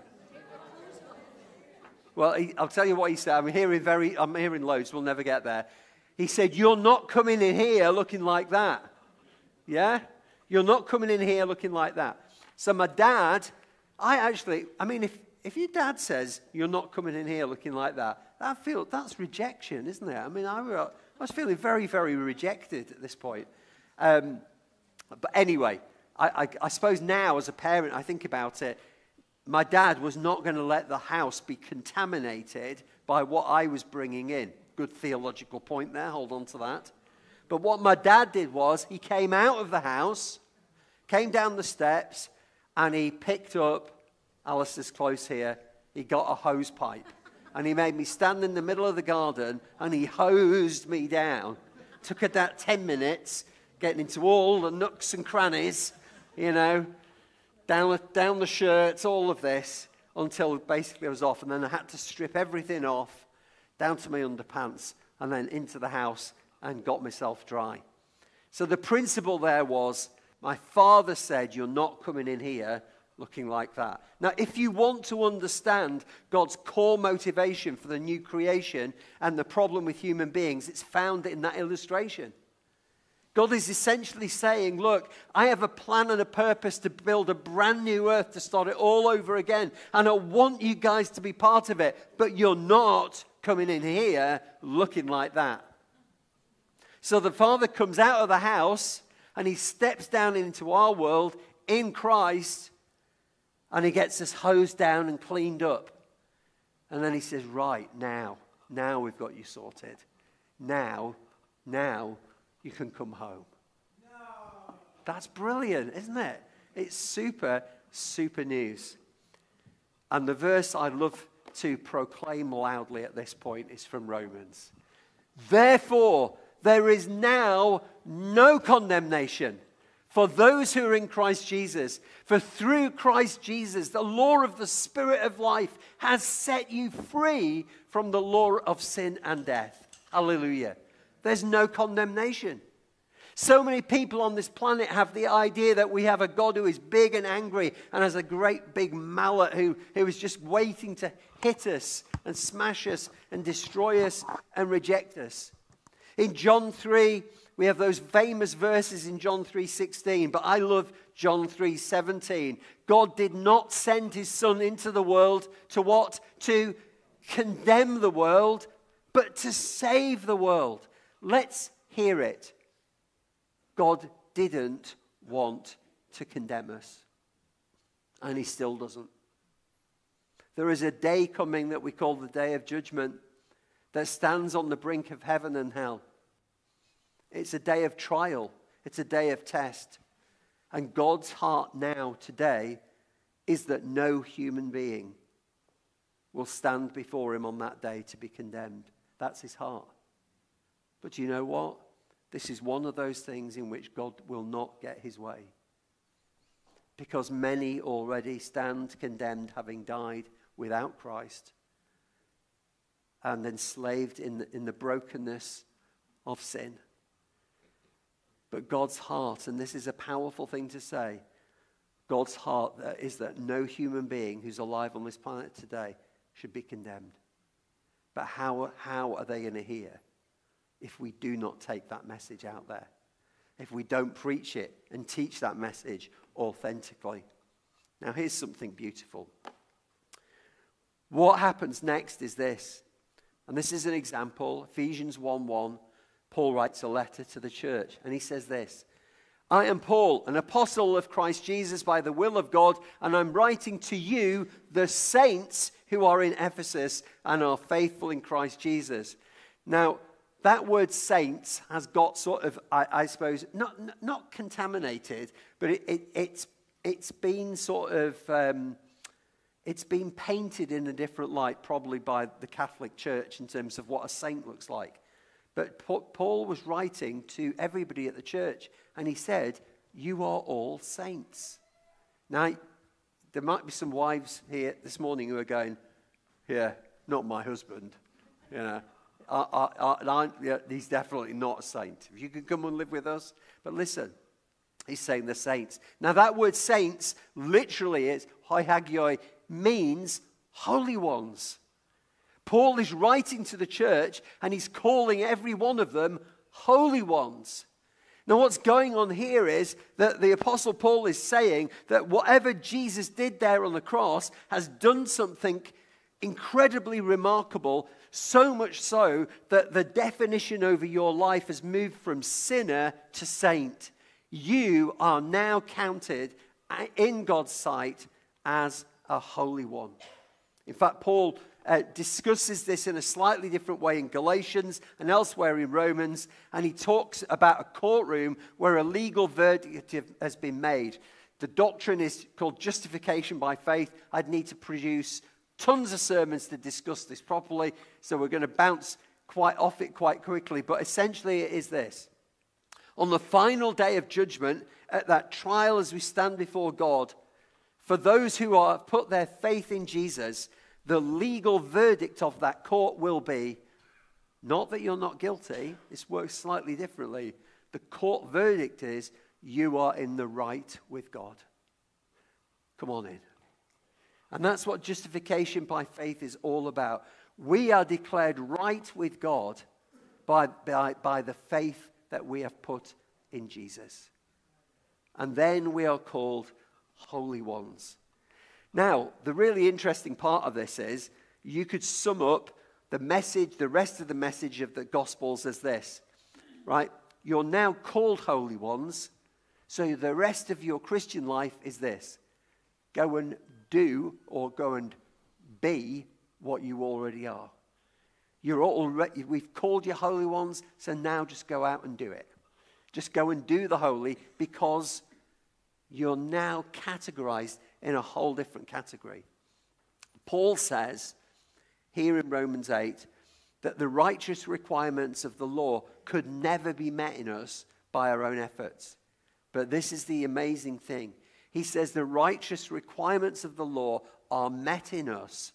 Well, he, I'll tell you what he said. I'm hearing very. I'm hearing loads. We'll never get there. He said, "You're not coming in here looking like that." Yeah? You're not coming in here looking like that. So my dad, I actually, I mean, if, if your dad says, "You're not coming in here looking like that," I feel that's rejection, isn't it? I mean, I, I was feeling very, very rejected at this point. Um, but anyway, I, I, I suppose now as a parent, I think about it, my dad was not going to let the house be contaminated by what I was bringing in. Good theological point there. Hold on to that. But what my dad did was he came out of the house, came down the steps, and he picked up, Alistair's close here, he got a hose pipe. And he made me stand in the middle of the garden, and he hosed me down. Took about ten minutes, getting into all the nooks and crannies, you know, down, down the shirts, all of this, until basically I was off. And then I had to strip everything off, down to my underpants, and then into the house and got myself dry. So the principle there was, my father said, "You're not coming in here looking like that." Now, if you want to understand God's core motivation for the new creation and the problem with human beings, it's found in that illustration. God is essentially saying, look, I have a plan and a purpose to build a brand new earth, to start it all over again. And I want you guys to be part of it. But you're not coming in here looking like that. So the Father comes out of the house and he steps down into our world in Christ, and he gets us hosed down and cleaned up. And then he says, right, now, now we've got you sorted. Now, now you can come home. No. That's brilliant, isn't it? It's super, super news. And the verse I love to proclaim loudly at this point is from Romans. Therefore, there is now no condemnation for those who are in Christ Jesus. For through Christ Jesus, the law of the Spirit of life has set you free from the law of sin and death. Hallelujah. There's no condemnation. So many people on this planet have the idea that we have a God who is big and angry and has a great big mallet who, who is just waiting to hit us and smash us and destroy us and reject us. In John three, we have those famous verses in John three sixteen, but I love John three seventeen. God did not send his Son into the world to what? To condemn the world, but to save the world. Let's hear it. God didn't want to condemn us. And he still doesn't. There is a day coming that we call the day of judgment that stands on the brink of heaven and hell. It's a day of trial. It's a day of test. And God's heart now, today, is that no human being will stand before him on that day to be condemned. That's his heart. But you know what? This is one of those things in which God will not get his way. Because many already stand condemned, having died without Christ and enslaved in the, in the brokenness of sin. But God's heart, and this is a powerful thing to say, God's heart is that no human being who's alive on this planet today should be condemned. But how, how are they going to hear if we do not take that message out there? If we don't preach it and teach that message authentically? Now here's something beautiful. What happens next is this. And this is an example. Ephesians one one. Paul writes a letter to the church. And he says this. I am Paul, an apostle of Christ Jesus by the will of God. And I'm writing to you, the saints who are in Ephesus and are faithful in Christ Jesus. Now, that word saints has got sort of, I, I suppose, not not contaminated, but it, it, it's it's been sort of, um, it's been painted in a different light, probably by the Catholic Church in terms of what a saint looks like. But Paul was writing to everybody at the church, and he said, you are all saints. Now, there might be some wives here this morning who are going, yeah, not my husband, you know. I, I, I, yeah, he's definitely not a saint. If you could come and live with us. But listen, he's saying the saints. Now that word saints literally is, hoi hagioi, means holy ones. Paul is writing to the church and he's calling every one of them holy ones. Now what's going on here is that the Apostle Paul is saying that whatever Jesus did there on the cross has done something incredibly remarkable, so much so that the definition over your life has moved from sinner to saint. You are now counted in God's sight as a holy one. In fact, Paul uh, discusses this in a slightly different way in Galatians and elsewhere in Romans, and he talks about a courtroom where a legal verdict has been made. The doctrine is called justification by faith. I'd need to produce tons of sermons to discuss this properly, so we're going to bounce quite off it quite quickly. But essentially it is this. On the final day of judgment, at that trial as we stand before God, for those who are put their faith in Jesus, the legal verdict of that court will be, not that you're not guilty, this works slightly differently. The court verdict is, you are in the right with God. Come on in. And that's what justification by faith is all about. We are declared right with God by, by, by the faith that we have put in Jesus. And then we are called holy ones. Now, the really interesting part of this is you could sum up the message, the rest of the message of the Gospels as this, right? You're now called holy ones, so the rest of your Christian life is this. Go and do or go and be what you already are. You're already, we've called you holy ones, so now just go out and do it. Just go and do the holy because you're now categorized in a whole different category. Paul says here in Romans eight that the righteous requirements of the law could never be met in us by our own efforts. But this is the amazing thing. He says the righteous requirements of the law are met in us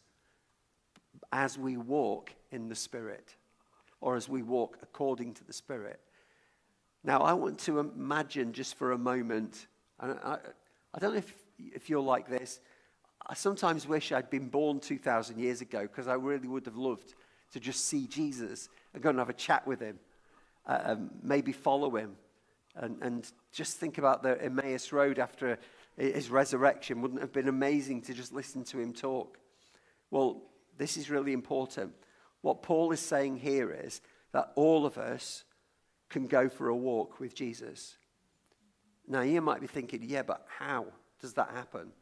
as we walk in the Spirit, or as we walk according to the Spirit. Now, I want to imagine just for a moment, and I, I don't know if, if you're like this, I sometimes wish I'd been born two thousand years ago because I really would have loved to just see Jesus and go and have a chat with him, uh, um, maybe follow him, and, and just think about the Emmaus Road after his resurrection. Wouldn't it have been amazing to just listen to him talk? Well, this is really important. What Paul is saying here is that all of us can go for a walk with Jesus. Now, you might be thinking, yeah, but how does that happen?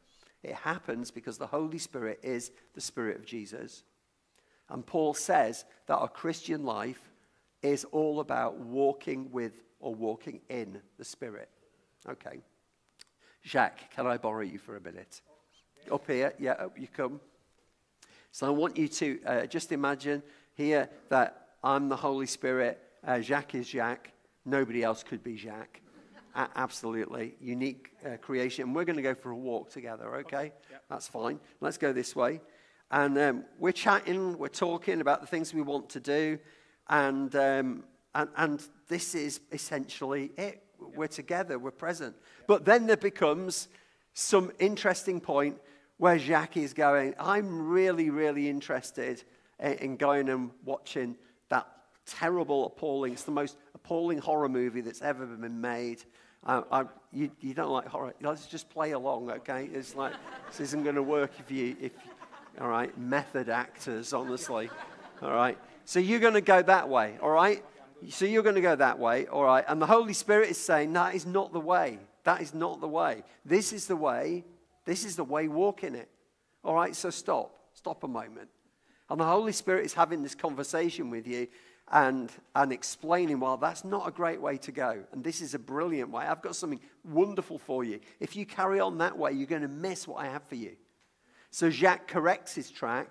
It happens because the Holy Spirit is the Spirit of Jesus. And Paul says that our Christian life is all about walking with or walking in the Spirit. Okay. Jacques, can I borrow you for a minute? Up here, yeah, up you come. So I want you to uh, just imagine here that I'm the Holy Spirit, uh, Jacques is Jacques, nobody else could be Jacques. A- absolutely unique uh, creation. And we're going to go for a walk together, okay? okay. Yep. That's fine. Let's go this way. And um, we're chatting, we're talking about the things we want to do, and um, and, and this is essentially it. Yep. We're together, we're present. Yep. But then there becomes some interesting point where Jacques is going, I'm really, really interested in, in going and watching that terrible, appalling, it's the most appalling horror movie that's ever been made. Uh, I, you, you don't like horror, let's just play along, okay? It's like, this isn't going to work if you, if, all right, method actors, honestly, all right? So you're going to go that way, all right? So you're going to go that way, all right? And the Holy Spirit is saying, that is not the way. That is not the way. This is the way. This is the way, walk in it. All right, so stop. Stop a moment. And the Holy Spirit is having this conversation with you and, and explaining, well, that's not a great way to go. And this is a brilliant way. I've got something wonderful for you. If you carry on that way, you're going to miss what I have for you. So Jacques corrects his track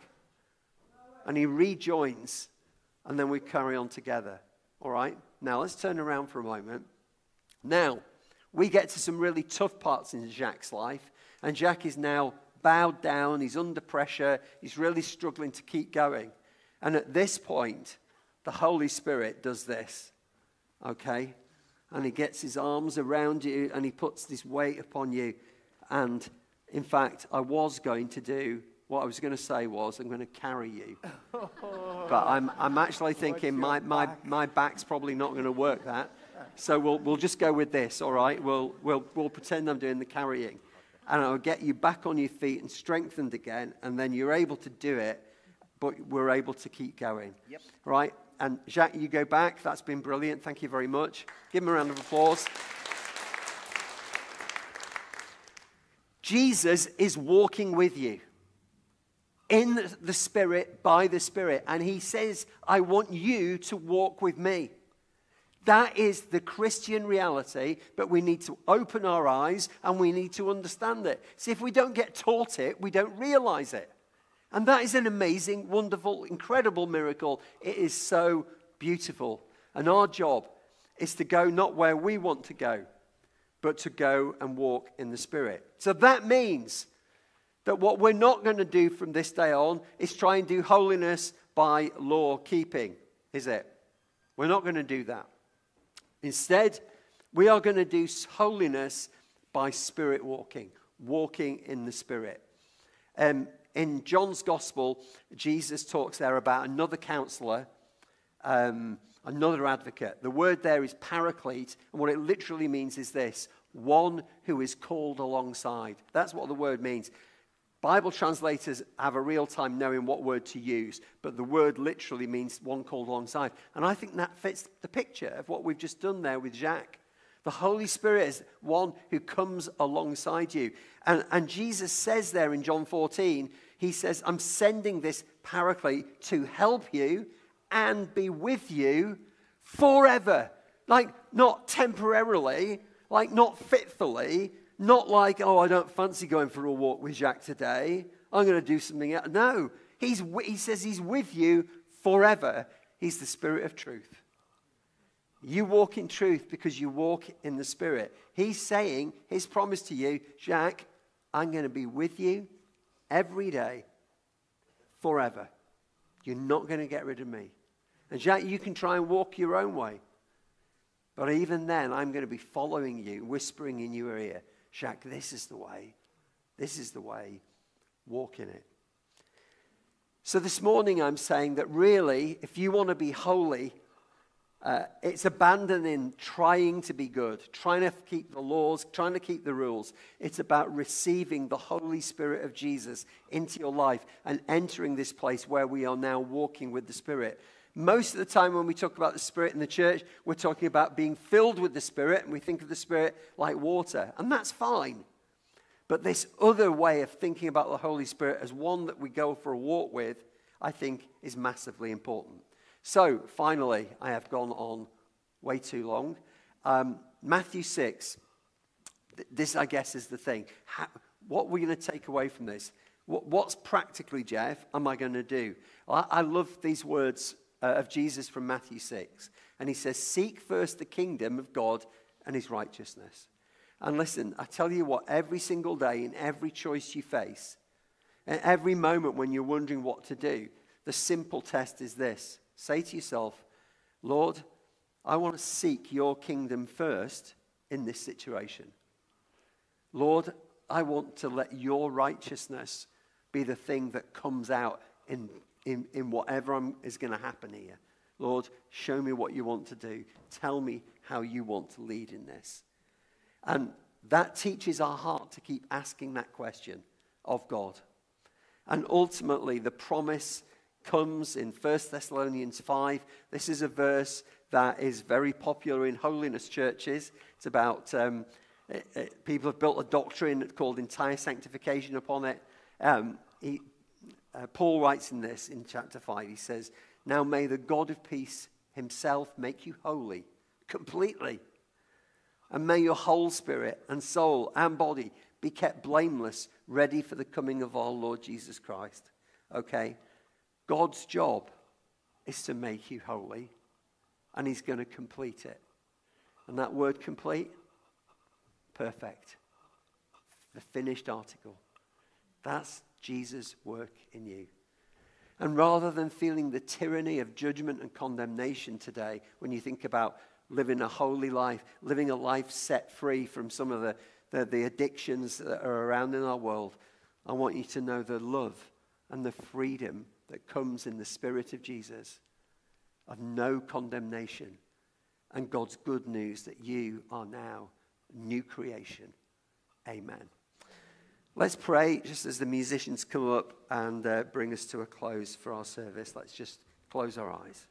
and he rejoins, and then we carry on together. All right? Now, let's turn around for a moment. Now, we get to some really tough parts in Jacques' life. And Jacques is now bowed down, he's under pressure, he's really struggling to keep going. And at this point, the Holy Spirit does this, okay? And he gets his arms around you and he puts this weight upon you. And in fact, I was going to do, what I was going to say was, I'm going to carry you. But I'm, I'm actually thinking my, my, my back's probably not going to work that. So we'll, we'll just go with this, all right? We'll, we'll, we'll pretend I'm doing the carrying. And I'll get you back on your feet and strengthened again, and then you're able to do it, but we're able to keep going. Yep. Right? And Jacques, you go back. That's been brilliant. Thank you very much. Give him a round of applause. Jesus is walking with you in the Spirit, by the Spirit, and he says, I want you to walk with me. That is the Christian reality, but we need to open our eyes and we need to understand it. See, if we don't get taught it, we don't realize it. And that is an amazing, wonderful, incredible miracle. It is so beautiful. And our job is to go not where we want to go, but to go and walk in the Spirit. So that means that what we're not going to do from this day on is try and do holiness by law keeping, is it? We're not going to do that. Instead, we are going to do holiness by Spirit walking, walking in the Spirit. Um, in John's Gospel, Jesus talks there about another counselor, um, another advocate. The word there is paraclete, and what it literally means is this, one who is called alongside. That's what the word means. Bible translators have a real time knowing what word to use, but the word literally means one called alongside. And I think that fits the picture of what we've just done there with Jacques. The Holy Spirit is one who comes alongside you. And, and Jesus says there in John fourteen, he says, I'm sending this paraclete to help you and be with you forever. Like, not temporarily, like not fitfully, not like, oh, I don't fancy going for a walk with Jacques today. I'm going to do something else. No, he's, he says he's with you forever. He's the Spirit of truth. You walk in truth because you walk in the Spirit. He's saying, his promise to you, Jacques, I'm going to be with you every day forever. You're not going to get rid of me. And Jacques, you can try and walk your own way. But even then, I'm going to be following you, whispering in your ear, Jacques, this is the way. This is the way. Walk in it. So this morning I'm saying that really, if you want to be holy, uh, it's abandoning trying to be good, trying to keep the laws, trying to keep the rules. It's about receiving the Holy Spirit of Jesus into your life and entering this place where we are now walking with the Spirit. Most of the time when we talk about the Spirit in the church, we're talking about being filled with the Spirit, and we think of the Spirit like water, and that's fine. But this other way of thinking about the Holy Spirit as one that we go for a walk with, I think is massively important. So, finally, I have gone on way too long. Um, Matthew six, th- this, I guess, is the thing. How, what are we going to take away from this? What, what's practically, Jeff, am I going to do? I, I love these words uh, of Jesus from Matthew six. And he says, seek first the kingdom of God and his righteousness. And listen, I tell you what, every single day, in every choice you face, and every moment when you're wondering what to do, the simple test is this. Say to yourself, Lord, I want to seek your kingdom first in this situation. Lord, I want to let your righteousness be the thing that comes out in, in, in whatever I'm, is going to happen here. Lord, show me what you want to do. Tell me how you want to lead in this. And that teaches our heart to keep asking that question of God. And ultimately, the promise comes in First Thessalonians five. This is a verse that is very popular in holiness churches. It's about, um, it, it, people have built a doctrine called entire sanctification upon it. Um, he, uh, Paul writes in this, in chapter five, he says, now may the God of peace himself make you holy, completely. And may your whole spirit and soul and body be kept blameless, ready for the coming of our Lord Jesus Christ. Okay? God's job is to make you holy, and he's going to complete it. And that word complete, perfect. The finished article. That's Jesus' work in you. And rather than feeling the tyranny of judgment and condemnation today, when you think about living a holy life, living a life set free from some of the, the, the addictions that are around in our world, I want you to know the love and the freedom that comes in the Spirit of Jesus, of no condemnation, and God's good news that you are now a new creation. Amen. Let's pray just as the musicians come up and uh, bring us to a close for our service. Let's just close our eyes.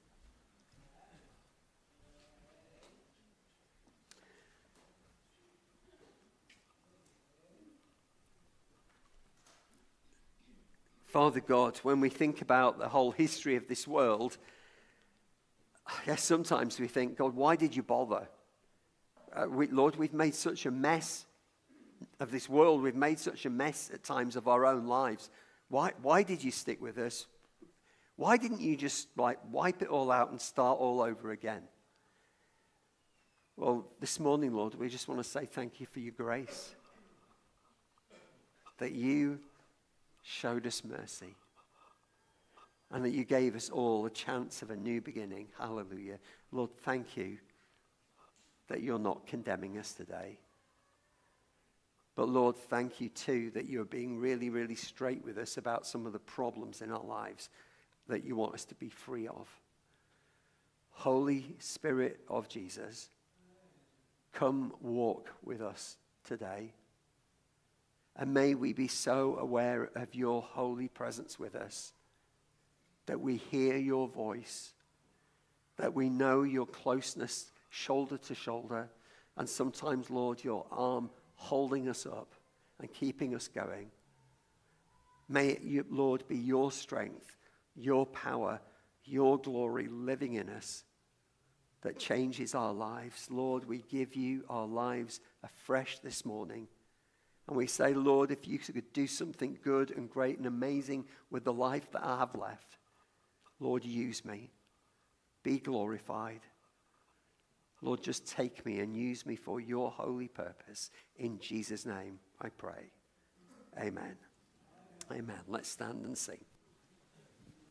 Father God, when we think about the whole history of this world, I guess sometimes we think, God, why did you bother? Uh, we, Lord, we've made such a mess of this world. We've made such a mess at times of our own lives. Why, why did you stick with us? Why didn't you just like wipe it all out and start all over again? Well, this morning, Lord, we just want to say thank you for your grace. That you showed us mercy. And that you gave us all a chance of a new beginning. Hallelujah. Lord, thank you that you're not condemning us today. But Lord, thank you too that you're being really, really straight with us about some of the problems in our lives that you want us to be free of. Holy Spirit of Jesus, come walk with us today. And may we be so aware of your holy presence with us that we hear your voice, that we know your closeness shoulder to shoulder, and sometimes, Lord, your arm holding us up and keeping us going. May it, Lord, be your strength, your power, your glory living in us that changes our lives. Lord, we give you our lives afresh this morning. And we say, Lord, if you could do something good and great and amazing with the life that I have left, Lord, use me. Be glorified. Lord, just take me and use me for your holy purpose. In Jesus' name, I pray. Amen. Amen. Let's stand and sing.